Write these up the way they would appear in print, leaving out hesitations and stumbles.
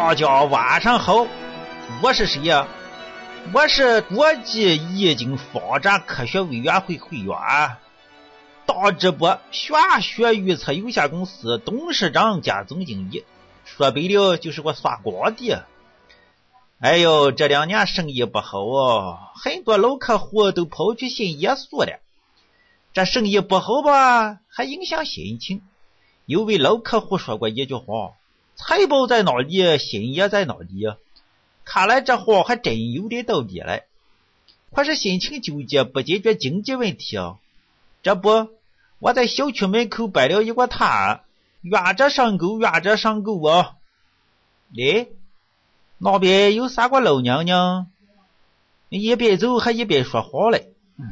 大家晚上好，我是谁呀？我是国际易经发展科学委员会会员，大直播玄学预测有限公司董事长兼总经理，说白了就是我耍光的。哎呦，这2年生意不好哦，很多老客户都跑去信耶稣了。这生意不好吧，还影响心情。有位老客户说过一句话：财宝在哪里，心也在哪里。看来这话还真有点道理来。可是心情纠结不解决经济问题啊。这不，我在小区门口摆了一个摊，愿者上钩，愿者上钩啊。嘞，那边有3个老娘娘，一边走还一边说话嘞。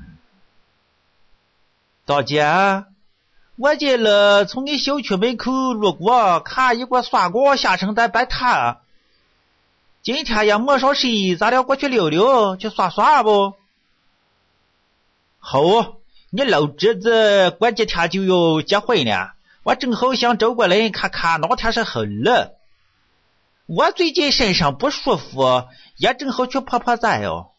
大姐，我今了从你小区门口路过，看一个耍瓜下生在摆摊。今天也没啥事，咱俩过去溜溜，去耍耍不？好，你老侄子过几天就要结婚了，我正好想找个人看看哪天是好日。我最近身上不舒服，也正好去破灾哦。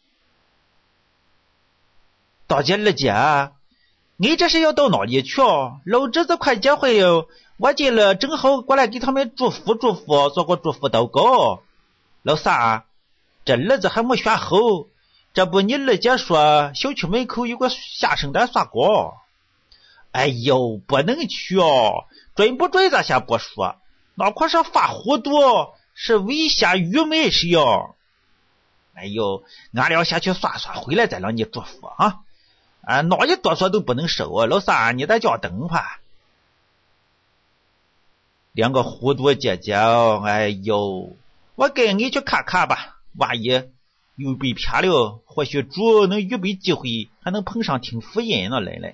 大姐二姐，你这是要到哪里去啊？老侄子快结婚了，我今了正好过来给他们祝福祝福，做个祝福祷告。老三，这日子还没选好，这不你二姐说小区门口有个下生在耍瓜。哎呦，不能去哦，准不准咱先不说，那可是发糊涂，是危险愚昧事哟。哎呦，俺俩先去耍耍，回来再让你祝福啊！哪一哆嗦都不能收啊！老三，你在家等吧。2个糊涂姐姐哦，哎呦，我跟你去看看吧，万一又被骗了，或许主能预备机会，还能碰上听福音的人嘞。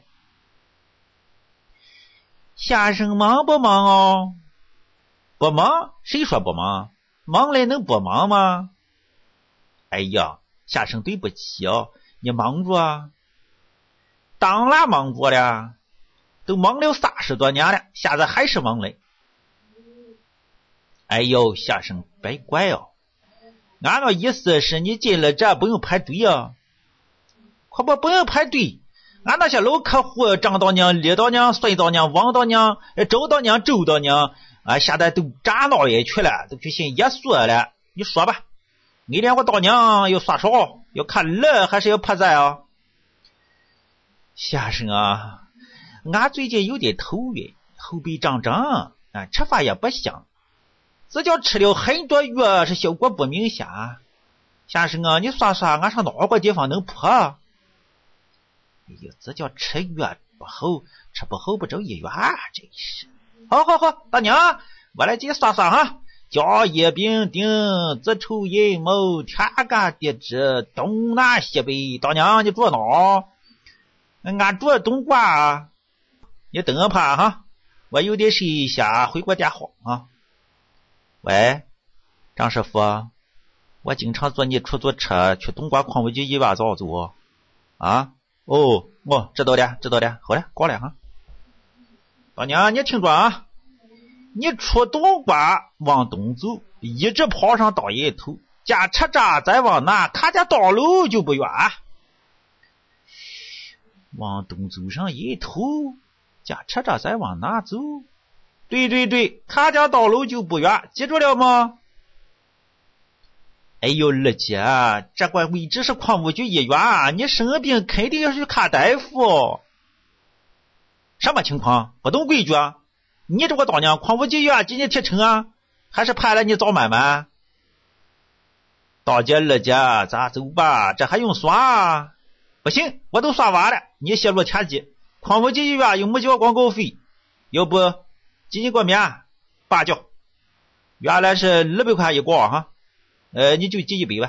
先生忙不忙哦？不忙？谁说不忙？忙了能不忙吗？哎呀，先生对不起哦，你忙着啊？当然忙着了，都忙了30多年了，现在还是忙嘞。哎呦，先生别怪哦，俺的意思是你进了这不用排队啊。可不用排队，俺那些老客户张大娘、李大娘、孙大娘、王大娘、周大娘、周大娘现在都站那里去了，都去信耶稣了。你说吧，你2个大娘要耍啥？要看乐还是要破灾啊？先生啊，俺最近有点头晕，后背胀胀，吃饭也不香，这叫吃了很多药，是效果不明显。先生啊，你说说俺上哪个地方能破？哎呦，这叫吃药不好，吃不好不找医院，真是。好，大娘，我来给你说说哈。甲乙丙丁子丑寅卯，天干地支东南西北。大娘，你住哪？俺住东莞。你等着吧哈，我有点事先回过电话啊。喂，张师傅，我经常坐你出租车去东莞矿务局医院咋走啊？哦，知道的，好了，挂了哈。大娘，你听着啊，你出东莞往东走，一直跑上大一头，见车站再往南，看见道路就不远。往东走上一头，见车站再往南走。对，看见道路就不远，记住了吗？哎呦，二姐，这个位置是矿务局医院，你生病肯定要去看大夫。什么情况？不懂规矩啊？你这个大娘，矿务局医院给你提成啊，还是派了你找买卖？大姐二姐，咱走吧，这还用算？不行，我都算完了，你泄露天机，矿务局医院又没交广告费，要不给你个面8角，原来是200块一个哈，你就记100吧。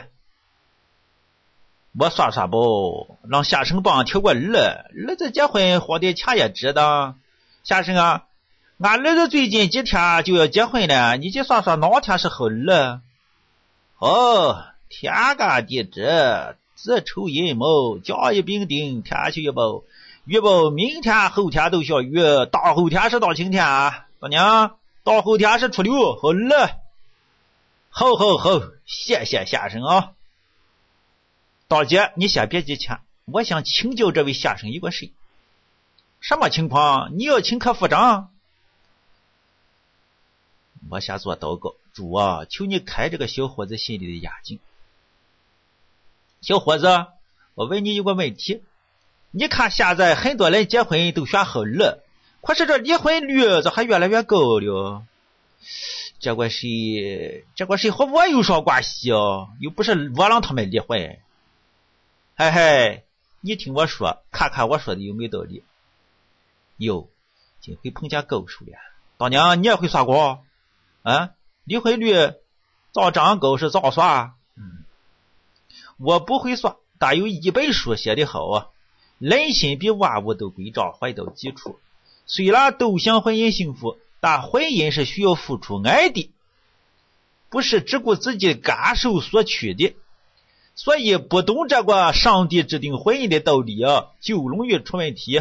我算算不，让先生帮挑个儿子结婚花点钱也值得。先生啊，俺儿子最近几天就要结婚了，你去算算哪天是好日？哦，天干地支子丑寅卯，甲乙丙丁，天气预报明天后天都下雨，大后天是大晴天。大娘，大后天是初6，好日。 好，谢谢先生啊。大姐，你先别急钱，我想请教这位先生一个事。什么情况？你要请客付账？我先做祷告，主啊，求你开这个小伙子心里的眼睛。小伙子，我问你一个问题，你看现在很多人结婚都选好了，可是这离婚率咋还越来越高了？这个事和我有啥关系啊？又不是我让他们离婚。嘿嘿，你听我说，看看我说的有没有道理。哟，今回碰见高手了。大娘，你也会算卦啊？离婚率咋长高是咋算？我不会算，但有一本书写得好啊。人心比万物都规章，怀到基础。虽然都想婚姻幸福，但婚姻是需要付出爱的，不是只顾自己感受所趋的。所以不懂这个上帝制定婚姻的道理啊，就容易出问题。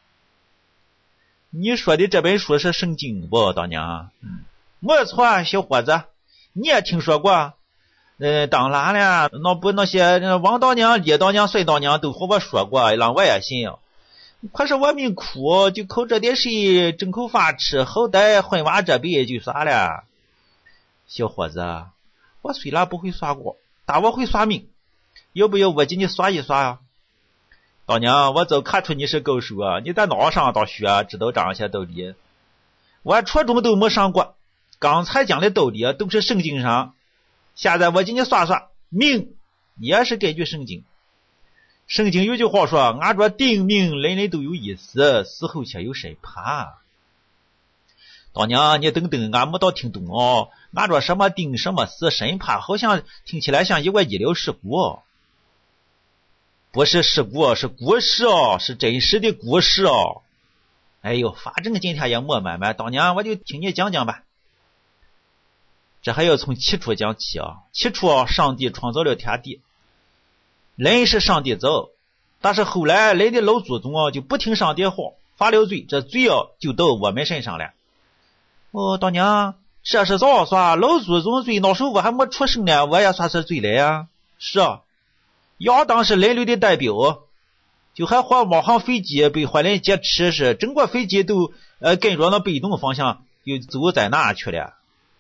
你说的这本书是圣经不，大娘？没错，小伙子，你也听说过。当然了，那些王大娘、李大娘、孙大娘都和我说过，让我也信。可是我命苦，就靠这点事挣口饭吃，好歹混完这辈就算了。小伙子，我虽然不会算卦，但我会算命，要不要我给你算一算啊？大娘，我早看出你是高手啊！你在哪上大学知道这些道理？我初中都没上过，刚才讲的道理都是圣经上。现在我给你算算，命也是根据圣经。圣经有句话说，按着定命，人人都有一死，死后且有审判。大娘，你等等，俺没到听懂哦。按着什么定什么死审判，好像听起来像一个医疗事故。不是事故，是故事哦，是真实的故事哦。哎呦，反正今天也没买卖，大娘我就听你讲讲吧。这还要从起初讲起啊。起初上帝创造了天地，人是上帝造，但是后来人的老祖宗就不听上帝话，犯了罪，这罪就到我们身上了。大娘，这是咋算？老祖宗罪，那时候我还没出生呢，我也算是罪人啊。是啊，亚当是人类的代表，就还和马航飞机被坏人劫持时，整个飞机都跟着那被动方向就走在那去了。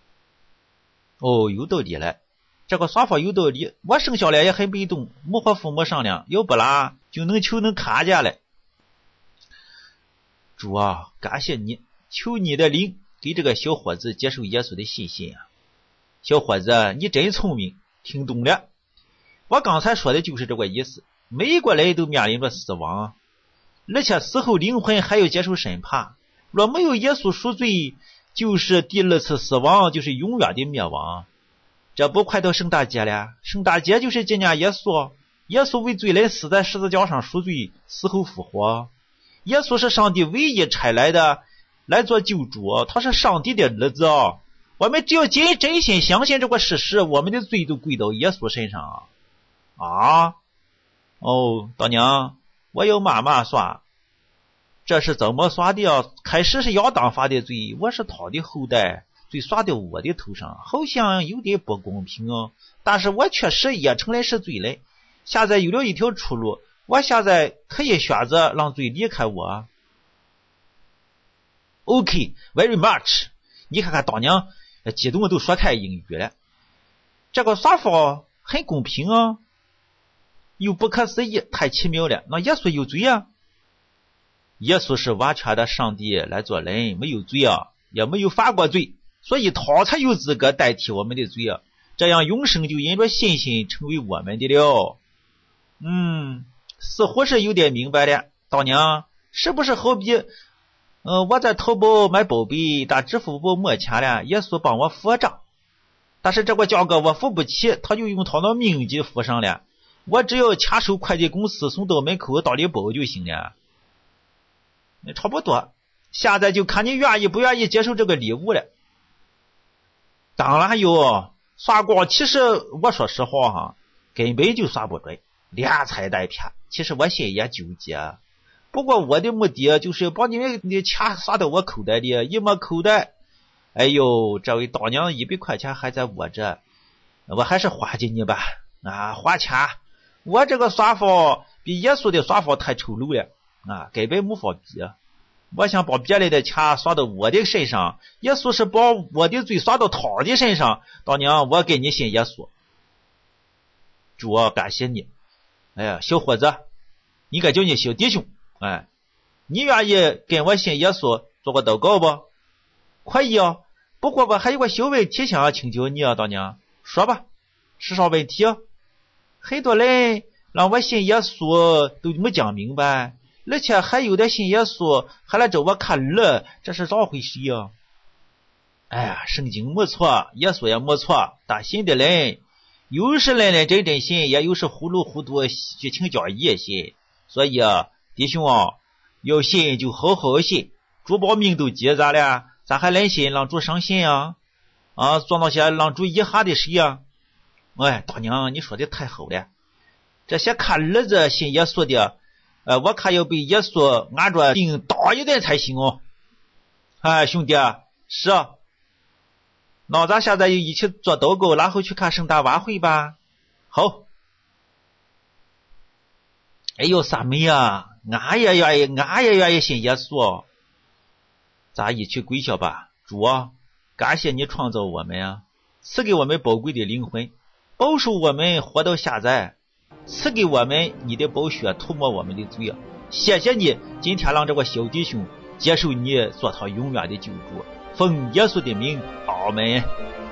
有道理了，这个说法有道理。我生下来也很被动，没和父母商量，要不然就能看见了。主啊，感谢你，求你的灵给这个小伙子接受耶稣的信心啊！小伙子，你真聪明，听懂了。我刚才说的就是这个意思。每一个人都面临着死亡，而且死后灵魂还要接受审判。若没有耶稣赎罪，就是第二次死亡，就是永远的灭亡。这不快到圣诞节了？圣诞节就是纪念耶稣，耶稣为罪人死在十字架上赎罪，死后复活。耶稣是上帝唯一差来的，来做救主，他是上帝的儿子。我们只要真心相信这个事实，我们的罪都归到耶稣身上啊！大娘，我要慢慢算。这是怎么算的啊？开始是亚当犯的罪，我是他的后代，罪算到我的头上，好像有点不公平啊。但是我确实也承认是罪人，现在有了一条出路，我现在可以选择让罪离开我。OK, very much。你看看大娘激动都说开英语了。这个算法很公平啊，又不可思议，太奇妙了。那耶稣有罪啊？耶稣是完全的上帝来做人，没有罪啊，也没有犯过罪，所以他才有资格代替我们的罪啊。这样永生就因着信心成为我们的了。似乎是有点明白了。大娘，是不是好比我在淘宝买宝贝，但支付宝没钱了，耶稣帮我付账，但是这个价格我付不起，他就用他的名给付上了，我只要签收快递公司送到门口当礼包就行了。差不多，现在就看你愿意不愿意接受这个礼物了。当然有算卦，其实我说实话哈，根本就算不准，连猜带骗。其实我心也纠结，不过我的目的就是把你们的钱算到我口袋里，一没口袋，哎呦，这位大娘100块钱还在我这， 我还是花给你吧。花钱，我这个耍法比耶稣的耍法太丑陋了根本无法比。我想把别人的钱耍到我的身上，耶稣是把我的罪耍到他的身上。大娘，我给你信耶稣。主啊，感谢你。哎呀，小伙子，你该叫你小弟兄。你愿意跟我信耶稣做个祷告不？可以啊，不过我还有个小问题想要请教你大娘。说吧，是啥问题？很多人让我信耶稣都没讲明白，而且还有的信耶稣还来找我看儿，这是咋回事呀？哎呀，圣经没错，耶稣也没错，但信的人有时认认真真信，也有时糊里糊涂虚情假意信。所以弟兄要信就好好信，主把命都接咱了，咱还能信让主伤心做那些让主遗憾的事大娘，你说的太好了。这些看儿子信耶稣的我看要被耶稣按着病打一顿才行兄弟，是那咱现在就一起做祷告，然后去看圣诞晚会吧。好。哎呦，三妹俺也愿意信耶稣。咱一起跪下吧。主感谢你创造我们赐给我们宝贵的灵魂，保守我们活到现在，赐给我们你的宝血涂抹我们的罪谢谢你今天让这个小弟兄接受你做他永远的救主，奉耶稣的名，阿门。